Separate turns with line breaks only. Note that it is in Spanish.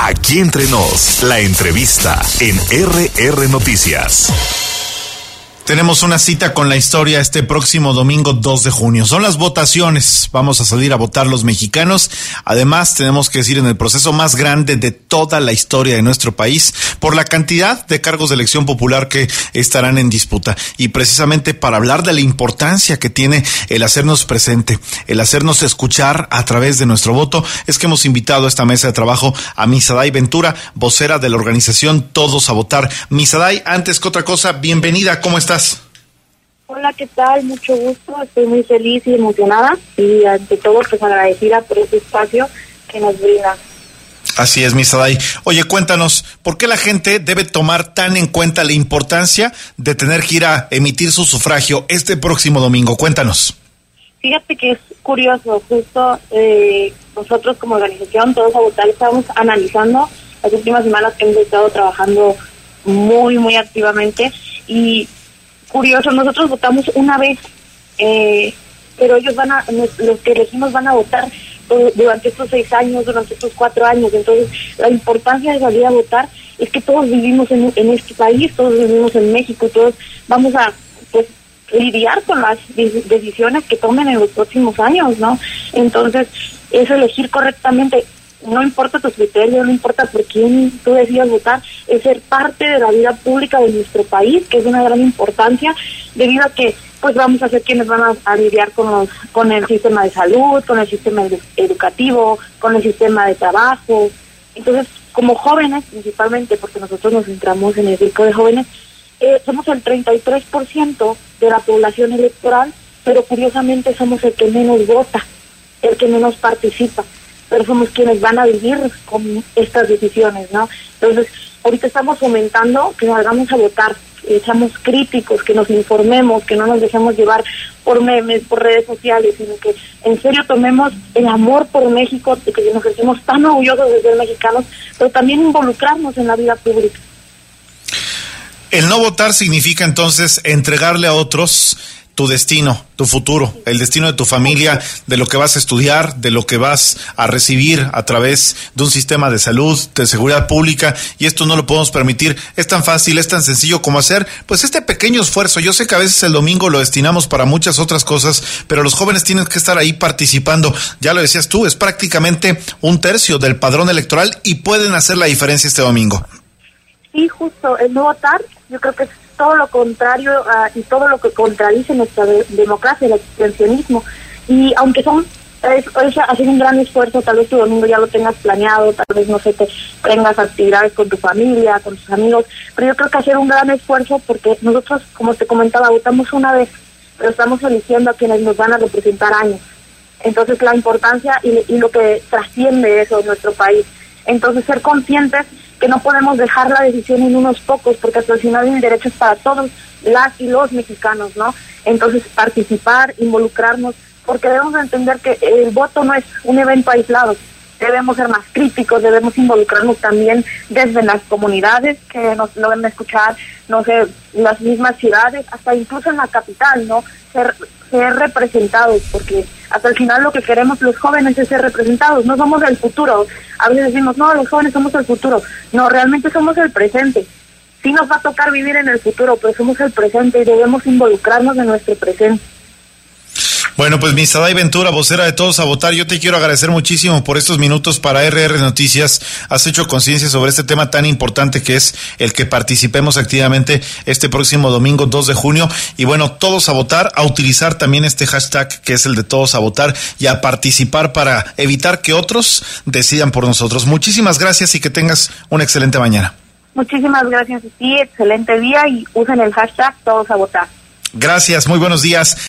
Aquí entre nos, la entrevista en RR Noticias.
Tenemos una cita con la historia este próximo domingo 2 de junio. Son las votaciones. Vamos a salir a votar los mexicanos. Además, tenemos que decir en el proceso más grande de toda la historia de nuestro país por la cantidad de cargos de elección popular que estarán en disputa. Y precisamente para hablar de la importancia que tiene el hacernos presente, el hacernos escuchar a través de nuestro voto, es que hemos invitado a esta mesa de trabajo a Misaday Ventura, vocera de la organización Todos a Votar. Misaday, antes que otra cosa, bienvenida. ¿Cómo estás?
Hola, ¿qué tal? Mucho gusto, estoy muy feliz y emocionada y ante todo pues agradecida por este espacio que nos brinda.
Así es, Misaday. Oye, cuéntanos, ¿por qué la gente debe tomar tan en cuenta la importancia de tener que ir a emitir su sufragio este próximo domingo? Cuéntanos.
Fíjate que es curioso, justo nosotros como organización Todos a Votar estamos analizando las últimas semanas que hemos estado trabajando muy activamente y curioso, nosotros votamos una vez, pero ellos los que elegimos van a votar durante estos 6 años, durante estos 4 años. Entonces, la importancia de salir a votar es que todos vivimos en este país, todos vivimos en México, todos vamos a lidiar con las decisiones que tomen en los próximos años, ¿no? Entonces, es elegir correctamente. No importa tus criterios, no importa por quién tú decidas votar, es ser parte de la vida pública de nuestro país, que es de una gran importancia, debido a que pues vamos a ser quienes van a lidiar con el sistema de salud, con el sistema educativo, con el sistema de trabajo. Entonces, como jóvenes, principalmente, porque nosotros nos centramos en el grupo de jóvenes, somos el 33% de la población electoral, pero curiosamente somos el que menos vota, el que menos participa, pero somos quienes van a vivir con estas decisiones, ¿no? Entonces, ahorita estamos fomentando que salgamos a votar, seamos críticos, que nos informemos, que no nos dejemos llevar por memes, por redes sociales, sino que en serio tomemos el amor por México, de que nos sentimos tan orgullosos de ser mexicanos, pero también involucrarnos en la vida pública.
El no votar significa entonces entregarle a otros tu destino, tu futuro, el destino de tu familia, de lo que vas a estudiar, de lo que vas a recibir a través de un sistema de salud, de seguridad pública, y esto no lo podemos permitir. Es tan fácil, es tan sencillo como hacer pues este pequeño esfuerzo. Yo sé que a veces el domingo lo destinamos para muchas otras cosas, pero los jóvenes tienen que estar ahí participando. Ya lo decías tú, es prácticamente 1/3 del padrón electoral y pueden hacer la diferencia este domingo. Sí,
justo, el no votar, yo creo que es todo lo contrario y todo lo que contradice nuestra democracia, el abstencionismo. Y aunque es hacer un gran esfuerzo, tal vez tu domingo ya lo tengas planeado, tal vez no sé, tengas actividades con tu familia, con tus amigos, pero yo creo que hacer un gran esfuerzo porque nosotros, como te comentaba, votamos una vez, pero estamos eligiendo a quienes nos van a representar años. Entonces la importancia y lo que trasciende eso en nuestro país. Entonces ser conscientes que no podemos dejar la decisión en unos pocos, porque hasta el final el derecho es para todos las y los mexicanos, ¿no? Entonces participar, involucrarnos, porque debemos entender que el voto no es un evento aislado, debemos ser más críticos, debemos involucrarnos también desde las comunidades que nos lo deben escuchar, no sé, las mismas ciudades, hasta incluso en la capital, ¿no? Ser representados, porque hasta el final lo que queremos los jóvenes es ser representados, no somos el futuro. A veces decimos, no, los jóvenes somos el futuro. No, realmente somos el presente. Sí nos va a tocar vivir en el futuro, pero somos el presente y debemos involucrarnos en nuestro presente.
Bueno, pues Misaday Ventura, vocera de Todos a Votar, yo te quiero agradecer muchísimo por estos minutos para RR Noticias. Has hecho conciencia sobre este tema tan importante que es el que participemos activamente este próximo domingo 2 de junio. Y bueno, Todos a Votar, a utilizar también este hashtag que es el de Todos a Votar y a participar para evitar que otros decidan por nosotros. Muchísimas gracias y que tengas una excelente mañana.
Muchísimas gracias a ti, excelente día y usen el hashtag Todos a Votar.
Gracias, muy buenos días.